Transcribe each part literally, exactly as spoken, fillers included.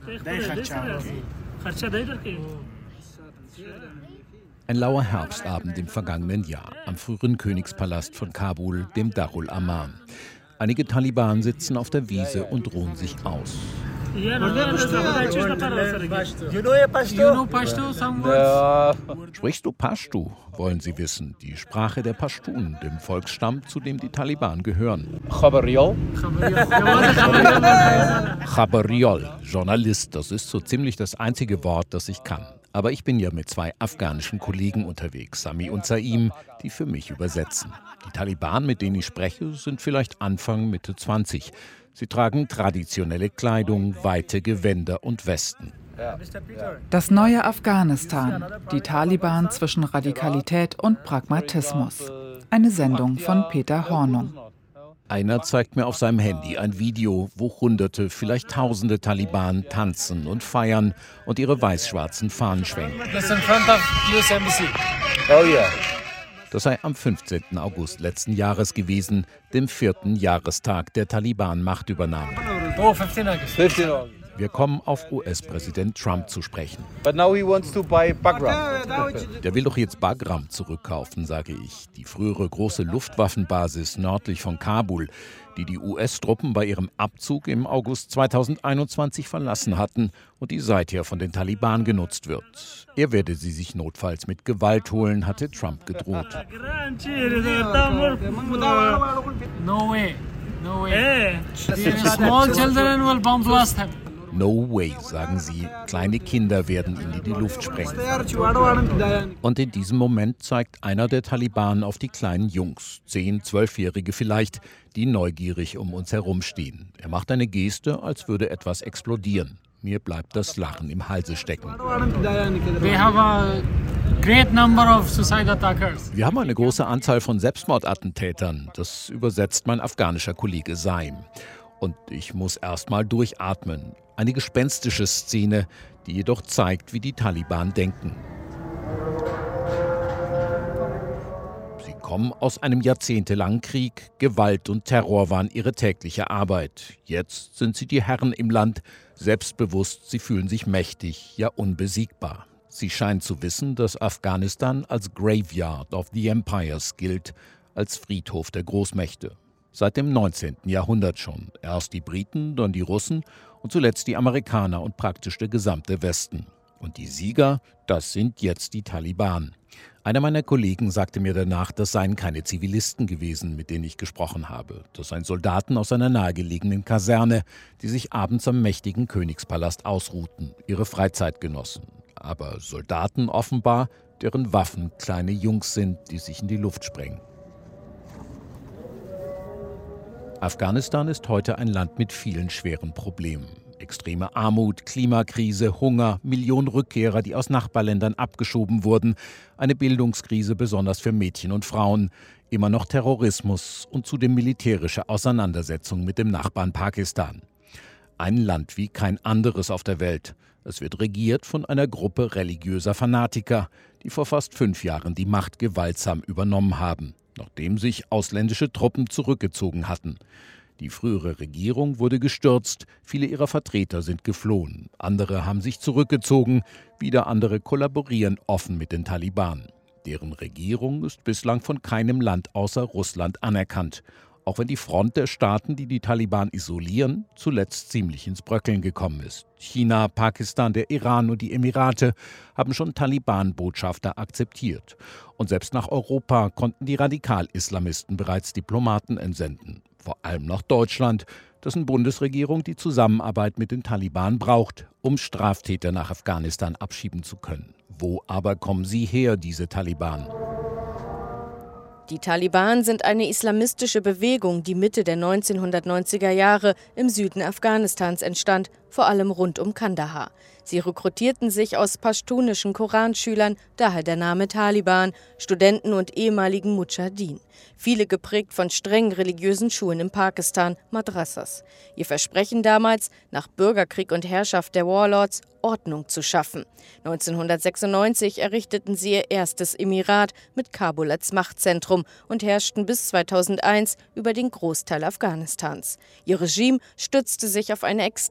Ein lauer Herbstabend im vergangenen Jahr am früheren Königspalast von Kabul, dem Darul Aman. Einige Taliban sitzen auf der Wiese und ruhen sich aus. Sprichst du Pashtu, wollen sie wissen, die Sprache der Pashtun, dem Volksstamm, zu dem die Taliban gehören. Khabariol, Journalist, das ist so ziemlich das einzige Wort, das ich kann. Aber ich bin ja mit zwei afghanischen Kollegen unterwegs, Sami und Saim, die für mich übersetzen. Die Taliban, mit denen ich spreche, sind vielleicht Anfang, Mitte zwanzig. Sie tragen traditionelle Kleidung, weite Gewänder und Westen. Das neue Afghanistan, die Taliban zwischen Radikalität und Pragmatismus. Eine Sendung von Peter Hornung. Einer zeigt mir auf seinem Handy ein Video, wo Hunderte, vielleicht Tausende Taliban tanzen und feiern und ihre weiß-schwarzen Fahnen schwenken. Oh yeah. Das sei am fünfzehnten August letzten Jahres gewesen, dem vierten Jahrestag der Taliban-Machtübernahme. Oh, fünfzehnten August. Wir kommen auf U S-Präsident Trump zu sprechen. But now he wants to buy Bagram. Der will doch jetzt Bagram zurückkaufen, sage ich. Die frühere große Luftwaffenbasis nördlich von Kabul, die die U S-Truppen bei ihrem Abzug im August zweitausendeinundzwanzig verlassen hatten und die seither von den Taliban genutzt wird. Er werde sie sich notfalls mit Gewalt holen, hatte Trump gedroht. No way. No way. Small children will bomb blast him. No way, sagen sie. Kleine Kinder werden ihn in die Luft sprengen. Und in diesem Moment zeigt einer der Taliban auf die kleinen Jungs, zehn-, zwölfjährige vielleicht, die neugierig um uns herumstehen. Er macht eine Geste, als würde etwas explodieren. Mir bleibt das Lachen im Halse stecken. We have a great number of suicide attackers. Wir haben eine große Anzahl von Selbstmordattentätern. Das übersetzt mein afghanischer Kollege Saim. Und ich muss erst mal durchatmen. Eine gespenstische Szene, die jedoch zeigt, wie die Taliban denken. Sie kommen aus einem jahrzehntelangen Krieg. Gewalt und Terror waren ihre tägliche Arbeit. Jetzt sind sie die Herren im Land, selbstbewusst, sie fühlen sich mächtig, ja unbesiegbar. Sie scheinen zu wissen, dass Afghanistan als Graveyard of the Empires gilt, als Friedhof der Großmächte. Seit dem neunzehnten Jahrhundert schon. Erst die Briten, dann die Russen und zuletzt die Amerikaner und praktisch der gesamte Westen. Und die Sieger, das sind jetzt die Taliban. Einer meiner Kollegen sagte mir danach, das seien keine Zivilisten gewesen, mit denen ich gesprochen habe. Das seien Soldaten aus einer nahegelegenen Kaserne, die sich abends am mächtigen Königspalast ausruhten, ihre Freizeit genossen. Aber Soldaten offenbar, deren Waffen kleine Jungs sind, die sich in die Luft sprengen. Afghanistan ist heute ein Land mit vielen schweren Problemen. Extreme Armut, Klimakrise, Hunger, Millionen Rückkehrer, die aus Nachbarländern abgeschoben wurden, eine Bildungskrise besonders für Mädchen und Frauen, immer noch Terrorismus und zudem militärische Auseinandersetzungen mit dem Nachbarn Pakistan. Ein Land wie kein anderes auf der Welt. Es wird regiert von einer Gruppe religiöser Fanatiker, die vor fast fünf Jahren die Macht gewaltsam übernommen haben, nachdem sich ausländische Truppen zurückgezogen hatten. Die frühere Regierung wurde gestürzt, viele ihrer Vertreter sind geflohen, andere haben sich zurückgezogen, wieder andere kollaborieren offen mit den Taliban. Deren Regierung ist bislang von keinem Land außer Russland anerkannt, auch wenn die Front der Staaten, die die Taliban isolieren, zuletzt ziemlich ins Bröckeln gekommen ist. China, Pakistan, der Iran und die Emirate haben schon Taliban-Botschafter akzeptiert. Und selbst nach Europa konnten die Radikal-Islamisten bereits Diplomaten entsenden. Vor allem nach Deutschland, dessen Bundesregierung die Zusammenarbeit mit den Taliban braucht, um Straftäter nach Afghanistan abschieben zu können. Wo aber kommen sie her, diese Taliban? Die Taliban sind eine islamistische Bewegung, die Mitte der neunzehnhundertneunziger Jahre im Süden Afghanistans entstand, vor allem rund um Kandahar. Sie rekrutierten sich aus paschtunischen Koranschülern, daher der Name Taliban, Studenten und ehemaligen Mudschahidin. Viele geprägt von strengen religiösen Schulen in Pakistan, Madrasas. Ihr Versprechen damals, nach Bürgerkrieg und Herrschaft der Warlords Ordnung zu schaffen. neunzehnhundertsechsundneunzig errichteten sie ihr erstes Emirat mit Kabul als Machtzentrum und herrschten bis zweitausendeins über den Großteil Afghanistans. Ihr Regime stützte sich auf eine extrem strenge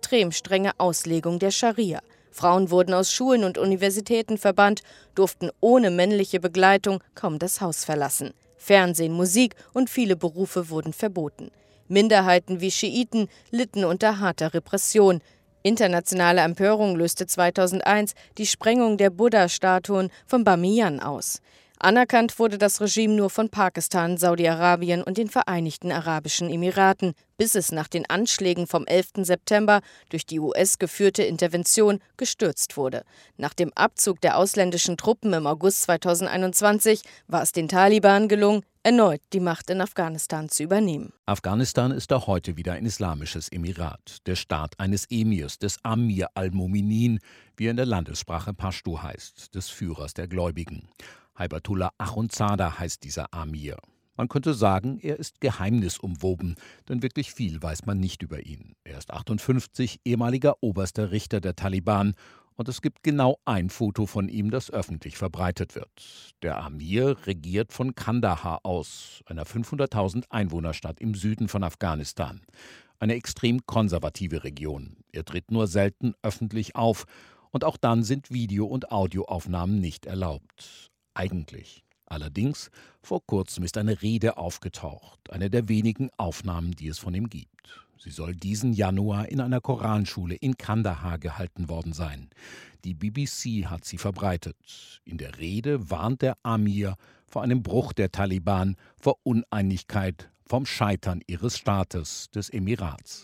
strenge Auslegung der Scharia. Frauen wurden aus Schulen und Universitäten verbannt, durften ohne männliche Begleitung kaum das Haus verlassen. Fernsehen, Musik und viele Berufe wurden verboten. Minderheiten wie Schiiten litten unter harter Repression. Internationale Empörung löste zweitausendeins die Sprengung der Buddha-Statuen von Bamiyan aus. Anerkannt wurde das Regime nur von Pakistan, Saudi-Arabien und den Vereinigten Arabischen Emiraten, bis es nach den Anschlägen vom elften September durch die U S geführte Intervention gestürzt wurde. Nach dem Abzug der ausländischen Truppen im August zweitausendeinundzwanzig war es den Taliban gelungen, erneut die Macht in Afghanistan zu übernehmen. Afghanistan ist auch heute wieder ein islamisches Emirat, der Staat eines Emirs, des Amir al-Mominin, wie er in der Landessprache Pashto heißt, des Führers der Gläubigen. Haibatullah Akhundzada heißt dieser Amir. Man könnte sagen, er ist geheimnisumwoben, denn wirklich viel weiß man nicht über ihn. Er ist achtundfünfzig, ehemaliger oberster Richter der Taliban, und es gibt genau ein Foto von ihm, das öffentlich verbreitet wird. Der Amir regiert von Kandahar aus, einer fünfhunderttausend Einwohnerstadt im Süden von Afghanistan. Eine extrem konservative Region. Er tritt nur selten öffentlich auf, und auch dann sind Video- und Audioaufnahmen nicht erlaubt. Eigentlich. Allerdings, vor kurzem ist eine Rede aufgetaucht, eine der wenigen Aufnahmen, die es von ihm gibt. Sie soll diesen Januar in einer Koranschule in Kandahar gehalten worden sein. Die B B C hat sie verbreitet. In der Rede warnt der Amir vor einem Bruch der Taliban, vor Uneinigkeit, vom Scheitern ihres Staates, des Emirats.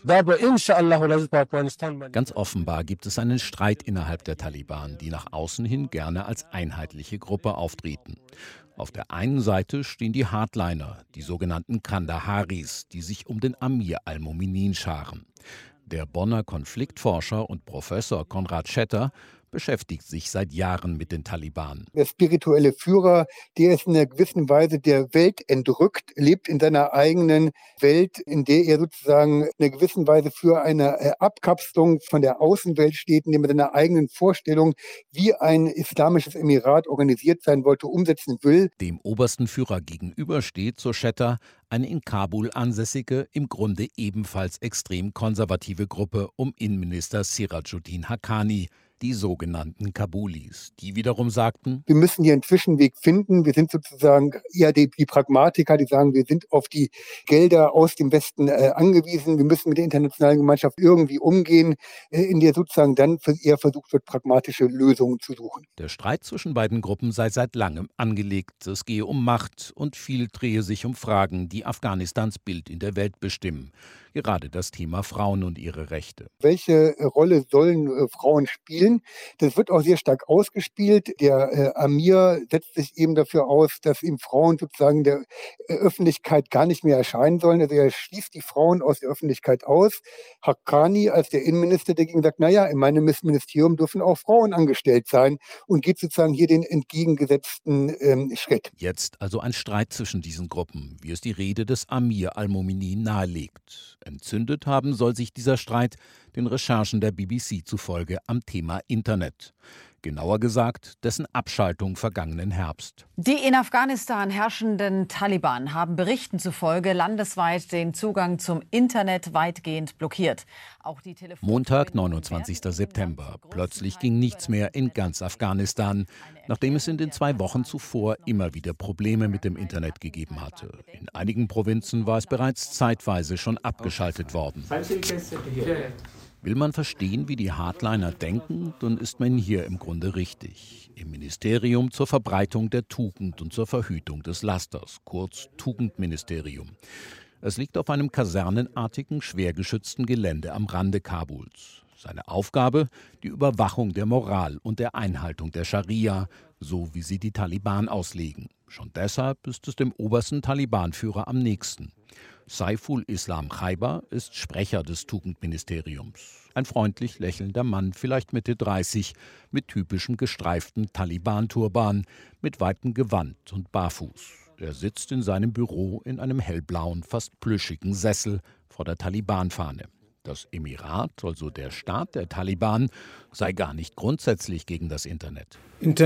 Ganz offenbar gibt es einen Streit innerhalb der Taliban, die nach außen hin gerne als einheitliche Gruppe auftreten. Auf der einen Seite stehen die Hardliner, die sogenannten Kandaharis, die sich um den Amir al-Mominin scharen. Der Bonner Konfliktforscher und Professor Konrad Schetter beschäftigt sich seit Jahren mit den Taliban. Der spirituelle Führer, der ist in einer gewissen Weise der Welt entrückt, lebt in seiner eigenen Welt, in der er sozusagen in einer gewissen Weise für eine Abkapselung von der Außenwelt steht, indem er seine eigenen Vorstellungen, wie ein islamisches Emirat organisiert sein wollte, umsetzen will. Dem obersten Führer gegenüber steht, so Schetter, eine in Kabul ansässige, im Grunde ebenfalls extrem konservative Gruppe um Innenminister Sirajuddin Haqqani, die sogenannten Kabulis, die wiederum sagten: Wir müssen hier einen Zwischenweg finden. Wir sind sozusagen eher die, die Pragmatiker, die sagen, wir sind auf die Gelder aus dem Westen äh, angewiesen. Wir müssen mit der internationalen Gemeinschaft irgendwie umgehen, äh, in der sozusagen dann eher versucht wird, pragmatische Lösungen zu suchen. Der Streit zwischen beiden Gruppen sei seit langem angelegt. Es gehe um Macht und viel drehe sich um Fragen, die Afghanistans Bild in der Welt bestimmen. Gerade das Thema Frauen und ihre Rechte. Welche Rolle sollen äh, Frauen spielen? Das wird auch sehr stark ausgespielt. Der äh, Amir setzt sich eben dafür aus, dass eben Frauen sozusagen der äh, Öffentlichkeit gar nicht mehr erscheinen sollen. Also er schließt die Frauen aus der Öffentlichkeit aus. Haqqani als der Innenminister dagegen sagt, naja, in meinem Ministerium dürfen auch Frauen angestellt sein, und geht sozusagen hier den entgegengesetzten ähm, Schritt. Jetzt also ein Streit zwischen diesen Gruppen, wie es die Rede des Amir al-Mominin nahelegt. Entzündet haben soll sich dieser Streit den Recherchen der B B C zufolge am Thema Internet. Genauer gesagt, dessen Abschaltung vergangenen Herbst. Die in Afghanistan herrschenden Taliban haben Berichten zufolge landesweit den Zugang zum Internet weitgehend blockiert. Auch die Montag, neunundzwanzigster September. Plötzlich ging nichts mehr in ganz Afghanistan, nachdem es in den zwei Wochen zuvor immer wieder Probleme mit dem Internet gegeben hatte. In einigen Provinzen war es bereits zeitweise schon abgeschaltet worden. Will man verstehen, wie die Hardliner denken, dann ist man hier im Grunde richtig. Im Ministerium zur Verbreitung der Tugend und zur Verhütung des Lasters, kurz Tugendministerium. Es liegt auf einem kasernenartigen, schwer geschützten Gelände am Rande Kabuls. Seine Aufgabe: die Überwachung der Moral und der Einhaltung der Scharia, so wie sie die Taliban auslegen. Schon deshalb ist es dem obersten Taliban-Führer am nächsten. Saiful Islam Khyber ist Sprecher des Tugendministeriums. Ein freundlich lächelnder Mann, vielleicht Mitte dreißig, mit typischem gestreiften Taliban-Turban, mit weitem Gewand und barfuß. Er sitzt in seinem Büro in einem hellblauen, fast plüschigen Sessel vor der Taliban-Fahne. Das Emirat, also der Staat der Taliban, sei gar nicht grundsätzlich gegen das Internet.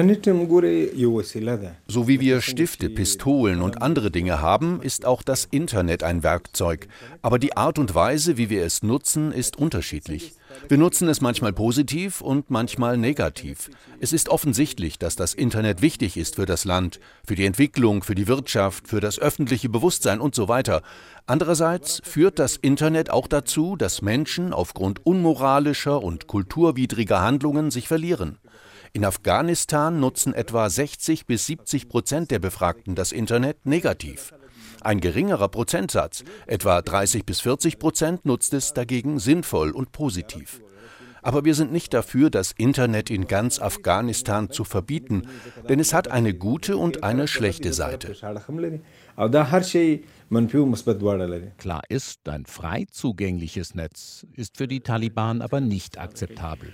So wie wir Stifte, Pistolen und andere Dinge haben, ist auch das Internet ein Werkzeug. Aber die Art und Weise, wie wir es nutzen, ist unterschiedlich. Wir nutzen es manchmal positiv und manchmal negativ. Es ist offensichtlich, dass das Internet wichtig ist für das Land, für die Entwicklung, für die Wirtschaft, für das öffentliche Bewusstsein und so weiter. Andererseits führt das Internet auch dazu, dass Menschen aufgrund unmoralischer und kulturwidriger Handlungen sich verlieren. In Afghanistan nutzen etwa sechzig bis siebzig Prozent der Befragten das Internet negativ. Ein geringerer Prozentsatz, etwa dreißig bis vierzig Prozent, nutzt es dagegen sinnvoll und positiv. Aber wir sind nicht dafür, das Internet in ganz Afghanistan zu verbieten, denn es hat eine gute und eine schlechte Seite. Klar ist, ein frei zugängliches Netz ist für die Taliban aber nicht akzeptabel.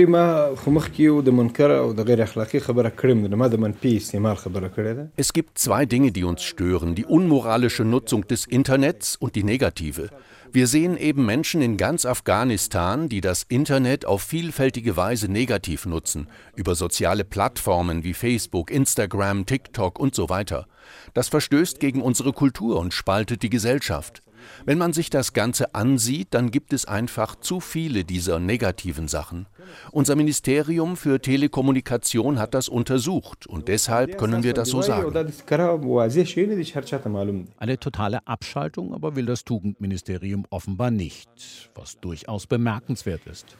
Es gibt zwei Dinge, die uns stören: die unmoralische Nutzung des Internets und die negative. Wir sehen eben Menschen in ganz Afghanistan, die das Internet auf vielfältige Weise negativ nutzen, über soziale Plattformen wie Facebook, Instagram, TikTok und so weiter. Das verstößt gegen unsere Kultur und spaltet die Gesellschaft. Wenn man sich das Ganze ansieht, dann gibt es einfach zu viele dieser negativen Sachen. Unser Ministerium für Telekommunikation hat das untersucht und deshalb können wir das so sagen. Eine totale Abschaltung aber will das Tugendministerium offenbar nicht, was durchaus bemerkenswert ist.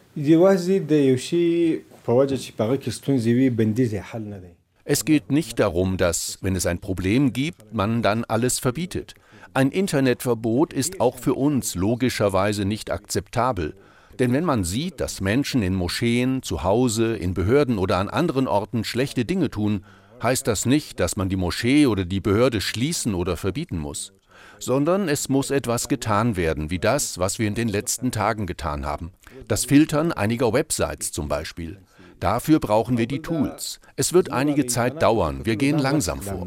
Es geht nicht darum, dass, wenn es ein Problem gibt, man dann alles verbietet. Ein Internetverbot ist auch für uns logischerweise nicht akzeptabel. Denn wenn man sieht, dass Menschen in Moscheen, zu Hause, in Behörden oder an anderen Orten schlechte Dinge tun, heißt das nicht, dass man die Moschee oder die Behörde schließen oder verbieten muss. Sondern es muss etwas getan werden, wie das, was wir in den letzten Tagen getan haben. Das Filtern einiger Websites zum Beispiel. Dafür brauchen wir die Tools. Es wird einige Zeit dauern, wir gehen langsam vor.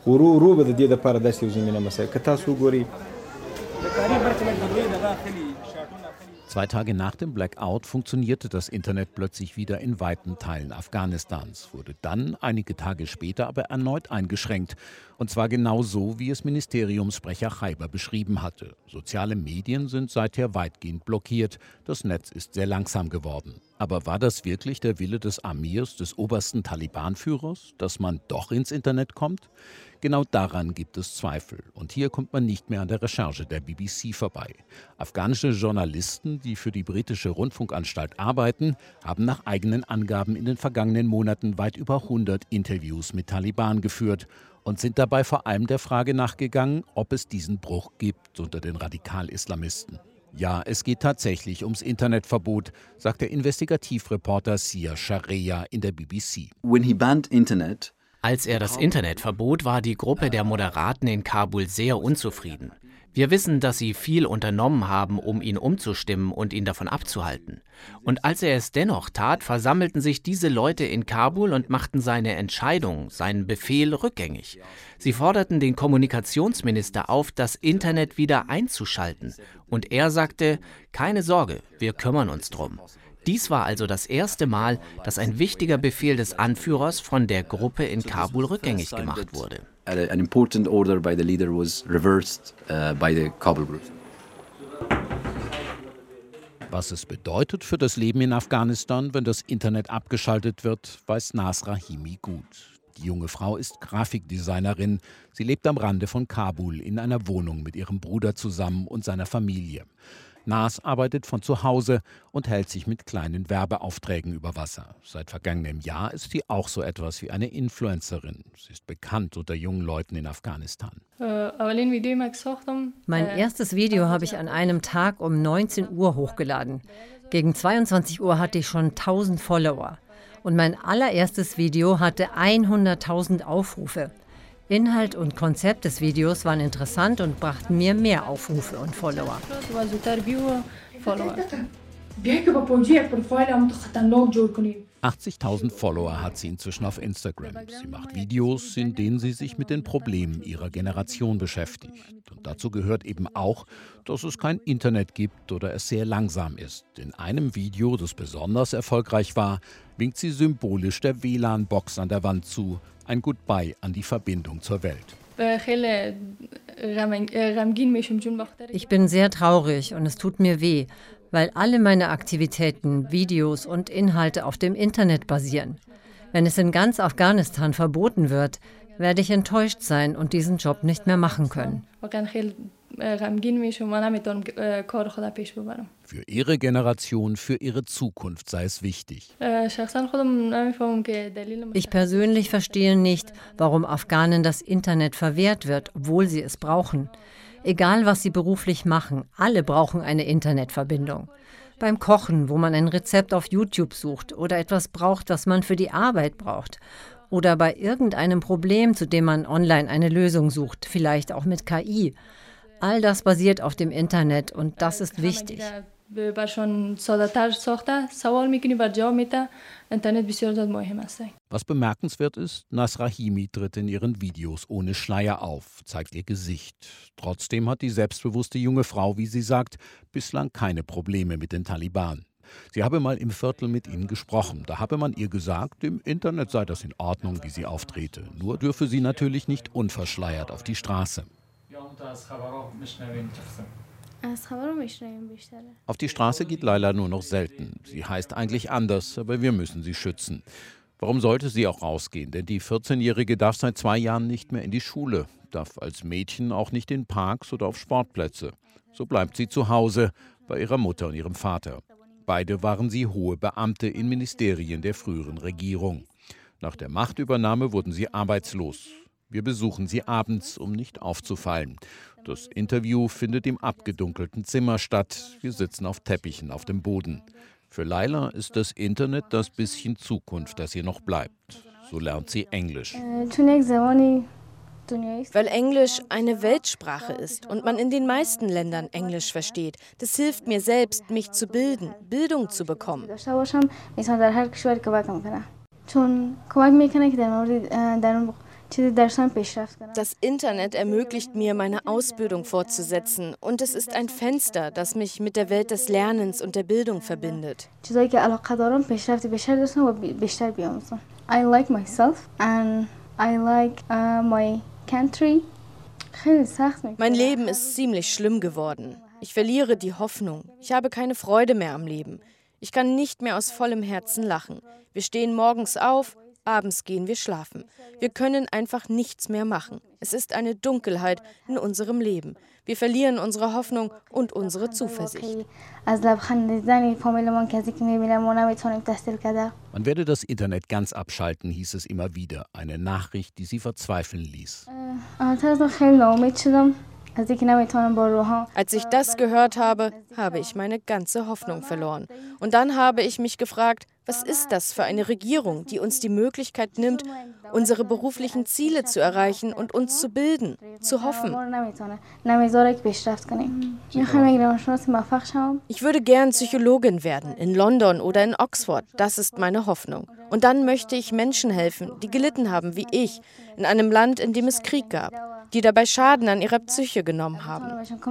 Zwei Tage nach dem Blackout funktionierte das Internet plötzlich wieder in weiten Teilen Afghanistans, wurde dann einige Tage später aber erneut eingeschränkt. Und zwar genau so, wie es Ministeriumssprecher Chaiber beschrieben hatte. Soziale Medien sind seither weitgehend blockiert. Das Netz ist sehr langsam geworden. Aber war das wirklich der Wille des Amirs, des obersten Taliban-Führers, dass man doch ins Internet kommt? Genau daran gibt es Zweifel. Und hier kommt man nicht mehr an der Recherche der B B C vorbei. Afghanische Journalisten, die für die britische Rundfunkanstalt arbeiten, haben nach eigenen Angaben in den vergangenen Monaten weit über hundert Interviews mit Taliban geführt und sind dabei vor allem der Frage nachgegangen, ob es diesen Bruch gibt unter den Radikal-Islamisten. Ja, es geht tatsächlich ums Internetverbot, sagt der Investigativreporter Sia Sharia in der B B C. When he banned Internet, Als er das Internet verbot, war die Gruppe der Moderaten in Kabul sehr unzufrieden. Wir wissen, dass sie viel unternommen haben, um ihn umzustimmen und ihn davon abzuhalten. Und als er es dennoch tat, versammelten sich diese Leute in Kabul und machten seine Entscheidung, seinen Befehl rückgängig. Sie forderten den Kommunikationsminister auf, das Internet wieder einzuschalten. Und er sagte, keine Sorge, wir kümmern uns drum. Dies war also das erste Mal, dass ein wichtiger Befehl des Anführers von der Gruppe in Kabul rückgängig gemacht wurde. an important order by the leader was reversed uh, by the Kabul group. Was es bedeutet für das Leben in Afghanistan, wenn das Internet abgeschaltet wird, weiß Naz Rahimi gut. Die junge Frau ist Grafikdesignerin. Sie lebt am Rande von Kabul in einer Wohnung mit ihrem Bruder zusammen und seiner Familie. Naz arbeitet von zu Hause und hält sich mit kleinen Werbeaufträgen über Wasser. Seit vergangenem Jahr ist sie auch so etwas wie eine Influencerin. Sie ist bekannt unter jungen Leuten in Afghanistan. Mein erstes Video habe ich an einem Tag um neunzehn Uhr hochgeladen. Gegen zweiundzwanzig Uhr hatte ich schon tausend Follower. Und mein allererstes Video hatte hunderttausend Aufrufe. Inhalt und Konzept des Videos waren interessant und brachten mir mehr Aufrufe und Follower. achtzigtausend Follower hat sie inzwischen auf Instagram. Sie macht Videos, in denen sie sich mit den Problemen ihrer Generation beschäftigt. Und dazu gehört eben auch, dass es kein Internet gibt oder es sehr langsam ist. In einem Video, das besonders erfolgreich war, winkt sie symbolisch der W L A N-Box an der Wand zu. Ein Goodbye an die Verbindung zur Welt. Ich bin sehr traurig und es tut mir weh, weil alle meine Aktivitäten, Videos und Inhalte auf dem Internet basieren. Wenn es in ganz Afghanistan verboten wird, werde ich enttäuscht sein und diesen Job nicht mehr machen können. Für ihre Generation, für ihre Zukunft sei es wichtig. Ich persönlich verstehe nicht, warum Afghanen das Internet verwehrt wird, obwohl sie es brauchen. Egal, was sie beruflich machen, alle brauchen eine Internetverbindung. Beim Kochen, wo man ein Rezept auf YouTube sucht oder etwas braucht, das man für die Arbeit braucht. Oder bei irgendeinem Problem, zu dem man online eine Lösung sucht, vielleicht auch mit K I. All das basiert auf dem Internet und das ist wichtig. Was bemerkenswert ist, Nasr Rahimi tritt in ihren Videos ohne Schleier auf, zeigt ihr Gesicht. Trotzdem hat die selbstbewusste junge Frau, wie sie sagt, bislang keine Probleme mit den Taliban. Sie habe mal im Viertel mit ihnen gesprochen. Da habe man ihr gesagt, im Internet sei das in Ordnung, wie sie auftrete. Nur dürfe sie natürlich nicht unverschleiert auf die Straße. Auf die Straße geht Laila nur noch selten. Sie heißt eigentlich anders, aber wir müssen sie schützen. Warum sollte sie auch rausgehen? Denn die vierzehnjährige darf seit zwei Jahren nicht mehr in die Schule, darf als Mädchen auch nicht in Parks oder auf Sportplätze. So bleibt sie zu Hause bei ihrer Mutter und ihrem Vater. Beide waren sie hohe Beamte in Ministerien der früheren Regierung. Nach der Machtübernahme wurden sie arbeitslos. Wir besuchen sie abends, um nicht aufzufallen. Das Interview findet im abgedunkelten Zimmer statt. Wir sitzen auf Teppichen auf dem Boden. Für Laila ist das Internet das bisschen Zukunft, das ihr noch bleibt. So lernt sie Englisch. Weil Englisch eine Weltsprache ist und man in den meisten Ländern Englisch versteht. Das hilft mir selbst, mich zu bilden, Bildung zu bekommen. Das Internet ermöglicht mir, meine Ausbildung fortzusetzen und es ist ein Fenster, das mich mit der Welt des Lernens und der Bildung verbindet. I like myself and I like uh, my country. Mein Leben ist ziemlich schlimm geworden. Ich verliere die Hoffnung. Ich habe keine Freude mehr am Leben. Ich kann nicht mehr aus vollem Herzen lachen. Wir stehen morgens auf, abends gehen wir schlafen. Wir können einfach nichts mehr machen. Es ist eine Dunkelheit in unserem Leben. Wir verlieren unsere Hoffnung und unsere Zuversicht. Man werde das Internet ganz abschalten, hieß es immer wieder. Eine Nachricht, die sie verzweifeln ließ. Als ich das gehört habe, habe ich meine ganze Hoffnung verloren. Und dann habe ich mich gefragt, was ist das für eine Regierung, die uns die Möglichkeit nimmt, unsere beruflichen Ziele zu erreichen und uns zu bilden, zu hoffen. Ich würde gern Psychologin werden, in London oder in Oxford. Das ist meine Hoffnung. Und dann möchte ich Menschen helfen, die gelitten haben wie ich, in einem Land, in dem es Krieg gab, die dabei Schaden an ihrer Psyche genommen haben.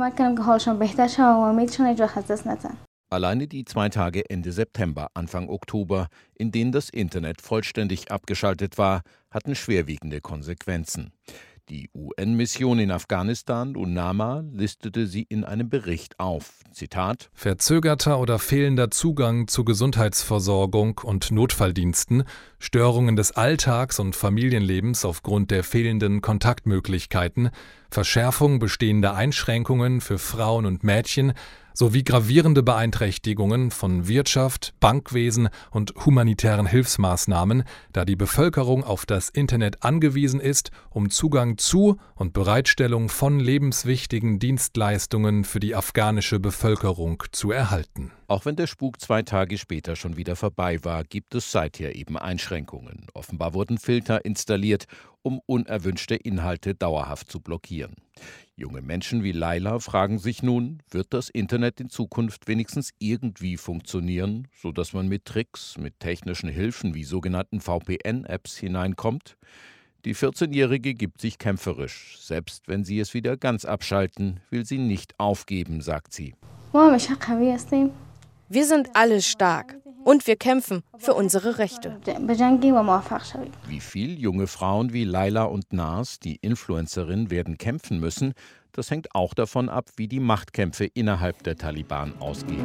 Alleine die zwei Tage Ende September, Anfang Oktober, in denen das Internet vollständig abgeschaltet war, hatten schwerwiegende Konsequenzen. Die U N-Mission in Afghanistan, UNAMA, listete sie in einem Bericht auf. Zitat: Verzögerter oder fehlender Zugang zu Gesundheitsversorgung und Notfalldiensten, Störungen des Alltags und Familienlebens aufgrund der fehlenden Kontaktmöglichkeiten, Verschärfung bestehender Einschränkungen für Frauen und Mädchen sowie gravierende Beeinträchtigungen von Wirtschaft, Bankwesen und humanitären Hilfsmaßnahmen, da die Bevölkerung auf das Internet angewiesen ist, um Zugang zu und Bereitstellung von lebenswichtigen Dienstleistungen für die afghanische Bevölkerung zu erhalten. Auch wenn der Spuk zwei Tage später schon wieder vorbei war, gibt es seither eben Einschränkungen. Offenbar wurden Filter installiert, um unerwünschte Inhalte dauerhaft zu blockieren. Junge Menschen wie Laila fragen sich nun, wird das Internet in Zukunft wenigstens irgendwie funktionieren, sodass man mit Tricks, mit technischen Hilfen wie sogenannten V P N-Apps hineinkommt? Die vierzehnjährige gibt sich kämpferisch. Selbst wenn sie es wieder ganz abschalten, will sie nicht aufgeben, sagt sie. Wir sind alle stark. Und wir kämpfen für unsere Rechte. Wie viel junge Frauen wie Laila und Nas, die Influencerin, werden kämpfen müssen, das hängt auch davon ab, wie die Machtkämpfe innerhalb der Taliban ausgehen.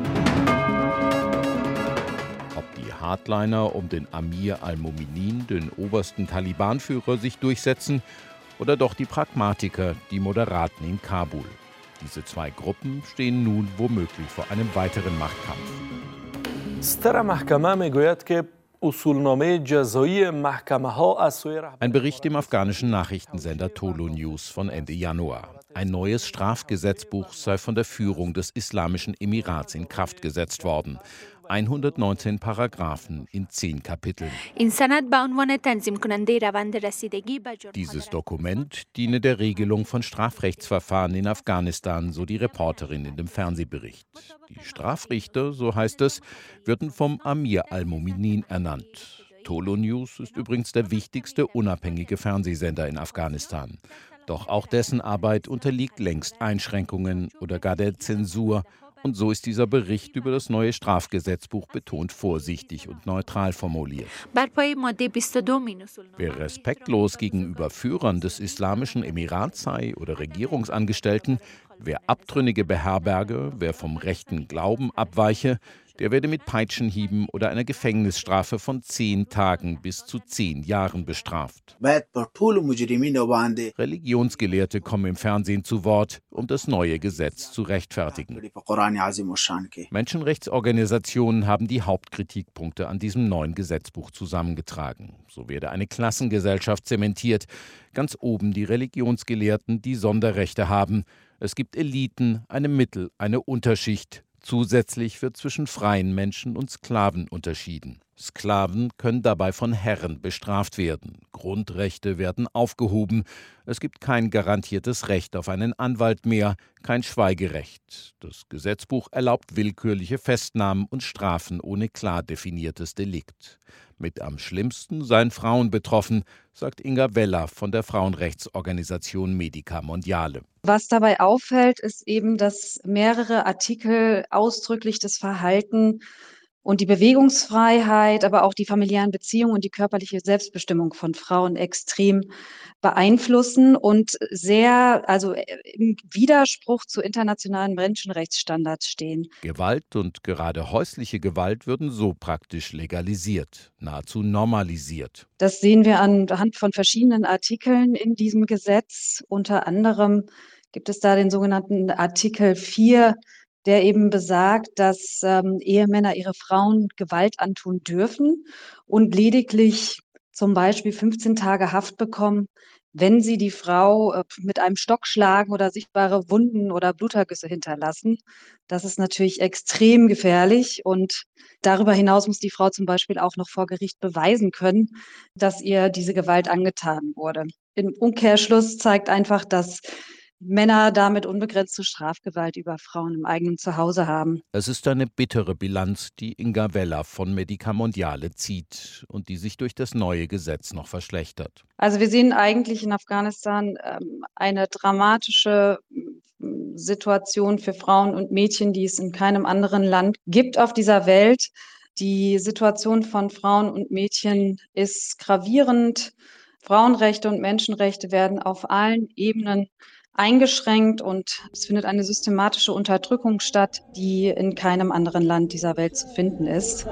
Ob die Hardliner um den Amir al-Mominin, den obersten Taliban-Führer, sich durchsetzen oder doch die Pragmatiker, die Moderaten in Kabul. Diese zwei Gruppen stehen nun womöglich vor einem weiteren Machtkampf. Ein Bericht im afghanischen Nachrichtensender Tolo News von Ende Januar. Ein neues Strafgesetzbuch sei von der Führung des Islamischen Emirats in Kraft gesetzt worden. hundertneunzehn Paragraphen in zehn Kapiteln. Dieses Dokument diene der Regelung von Strafrechtsverfahren in Afghanistan, so die Reporterin in dem Fernsehbericht. Die Strafrichter, so heißt es, würden vom Amir al-Mominin ernannt. Tolo News ist übrigens der wichtigste unabhängige Fernsehsender in Afghanistan. Doch auch dessen Arbeit unterliegt längst Einschränkungen oder gar der Zensur. Und so ist dieser Bericht über das neue Strafgesetzbuch betont vorsichtig und neutral formuliert. Wer respektlos gegenüber Führern des Islamischen Emirats sei oder Regierungsangestellten, wer Abtrünnige beherberge, wer vom rechten Glauben abweiche, der werde mit Peitschenhieben oder einer Gefängnisstrafe von zehn Tagen bis zu zehn Jahren bestraft. Religionsgelehrte kommen im Fernsehen zu Wort, um das neue Gesetz zu rechtfertigen. Menschenrechtsorganisationen haben die Hauptkritikpunkte an diesem neuen Gesetzbuch zusammengetragen. So werde eine Klassengesellschaft zementiert. Ganz oben die Religionsgelehrten, die Sonderrechte haben. Es gibt Eliten, eine Mittel-, eine Unterschicht. Zusätzlich wird zwischen freien Menschen und Sklaven unterschieden. Sklaven können dabei von Herren bestraft werden. Grundrechte werden aufgehoben. Es gibt kein garantiertes Recht auf einen Anwalt mehr, kein Schweigerecht. Das Gesetzbuch erlaubt willkürliche Festnahmen und Strafen ohne klar definiertes Delikt. Mit am schlimmsten seien Frauen betroffen, sagt Inga Weller von der Frauenrechtsorganisation Medica Mondiale. Was dabei auffällt, ist eben, dass mehrere Artikel ausdrücklich das Verhalten und die Bewegungsfreiheit, aber auch die familiären Beziehungen und die körperliche Selbstbestimmung von Frauen extrem beeinflussen und sehr, also im Widerspruch zu internationalen Menschenrechtsstandards stehen. Gewalt und gerade häusliche Gewalt würden so praktisch legalisiert, nahezu normalisiert. Das sehen wir anhand von verschiedenen Artikeln in diesem Gesetz. Unter anderem gibt es da den sogenannten Artikel vier, der eben besagt, dass ähm, Ehemänner ihre Frauen Gewalt antun dürfen und lediglich zum Beispiel fünfzehn Tage Haft bekommen, wenn sie die Frau äh, mit einem Stock schlagen oder sichtbare Wunden oder Blutergüsse hinterlassen. Das ist natürlich extrem gefährlich und darüber hinaus muss die Frau zum Beispiel auch noch vor Gericht beweisen können, dass ihr diese Gewalt angetan wurde. Im Umkehrschluss zeigt einfach, dass Männer damit unbegrenzte Strafgewalt über Frauen im eigenen Zuhause haben. Es ist eine bittere Bilanz, die Inga Weller von Medica Mondiale zieht und die sich durch das neue Gesetz noch verschlechtert. Also wir sehen eigentlich in Afghanistan ähm, eine dramatische Situation für Frauen und Mädchen, die es in keinem anderen Land gibt auf dieser Welt. Die Situation von Frauen und Mädchen ist gravierend. Frauenrechte und Menschenrechte werden auf allen Ebenen eingeschränkt und es findet eine systematische Unterdrückung statt, die in keinem anderen Land dieser Welt zu finden ist.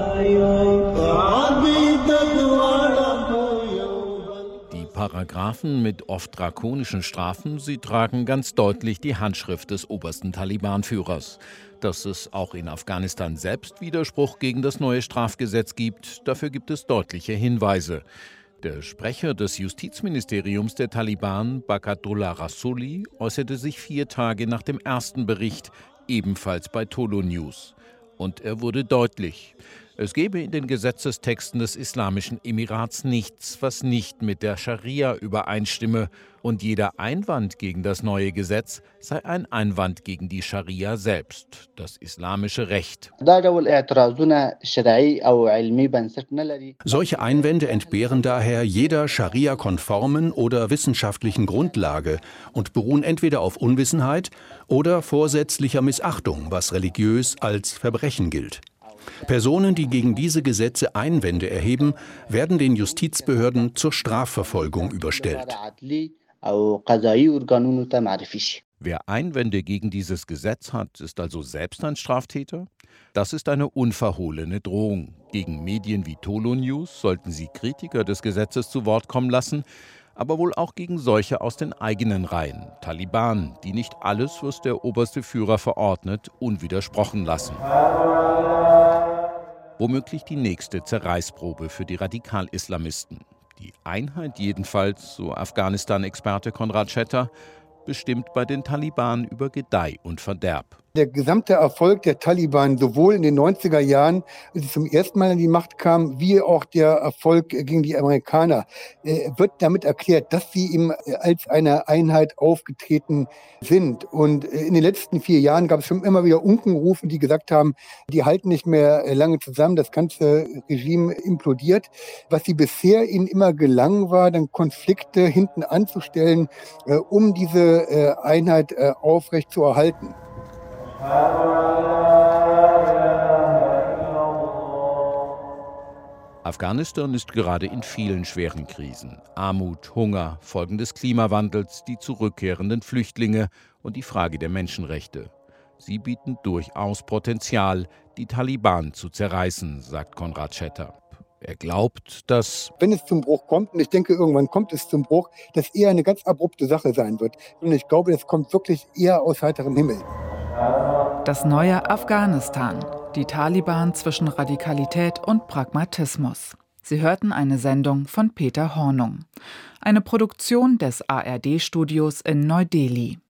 Die Paragraphen mit oft drakonischen Strafen, sie tragen ganz deutlich die Handschrift des obersten Taliban-Führers. Dass es auch in Afghanistan selbst Widerspruch gegen das neue Strafgesetz gibt, dafür gibt es deutliche Hinweise. Der Sprecher des Justizministeriums der Taliban, Barkatullah Rasooli, äußerte sich vier Tage nach dem ersten Bericht, ebenfalls bei Tolo News. Und er wurde deutlich. Es gebe in den Gesetzestexten des Islamischen Emirats nichts, was nicht mit der Scharia übereinstimme. Und jeder Einwand gegen das neue Gesetz sei ein Einwand gegen die Scharia selbst, das islamische Recht. Solche Einwände entbehren daher jeder Scharia-konformen oder wissenschaftlichen Grundlage und beruhen entweder auf Unwissenheit oder vorsätzlicher Missachtung, was religiös als Verbrechen gilt. Personen, die gegen diese Gesetze Einwände erheben, werden den Justizbehörden zur Strafverfolgung überstellt. Wer Einwände gegen dieses Gesetz hat, ist also selbst ein Straftäter? Das ist eine unverhohlene Drohung. Gegen Medien wie Tolo News sollten sie Kritiker des Gesetzes zu Wort kommen lassen, aber wohl auch gegen solche aus den eigenen Reihen, Taliban, die nicht alles, was der oberste Führer verordnet, unwidersprochen lassen. Womöglich die nächste Zerreißprobe für die Radikal-Islamisten. Die Einheit jedenfalls, so Afghanistan-Experte Konrad Schetter, bestimmt bei den Taliban über Gedeih und Verderb. Der gesamte Erfolg der Taliban, sowohl in den neunziger Jahren, als sie zum ersten Mal an die Macht kamen, wie auch der Erfolg gegen die Amerikaner, wird damit erklärt, dass sie eben als eine Einheit aufgetreten sind. Und in den letzten vier Jahren gab es schon immer wieder Unkenrufe, die gesagt haben, die halten nicht mehr lange zusammen, das ganze Regime implodiert. Was sie bisher ihnen immer gelang, war, dann Konflikte hinten anzustellen, um diese Einheit aufrecht zu erhalten. Afghanistan ist gerade in vielen schweren Krisen. Armut, Hunger, Folgen des Klimawandels, die zurückkehrenden Flüchtlinge und die Frage der Menschenrechte. Sie bieten durchaus Potenzial, die Taliban zu zerreißen, sagt Konrad Schetter. Er glaubt, dass, wenn es zum Bruch kommt, und ich denke, irgendwann kommt es zum Bruch, das eher eine ganz abrupte Sache sein wird. Und ich glaube, das kommt wirklich eher aus heiterem Himmel. Das neue Afghanistan. Die Taliban zwischen Radikalität und Pragmatismus. Sie hörten eine Sendung von Peter Hornung. Eine Produktion des A R D-Studios in Neu-Delhi.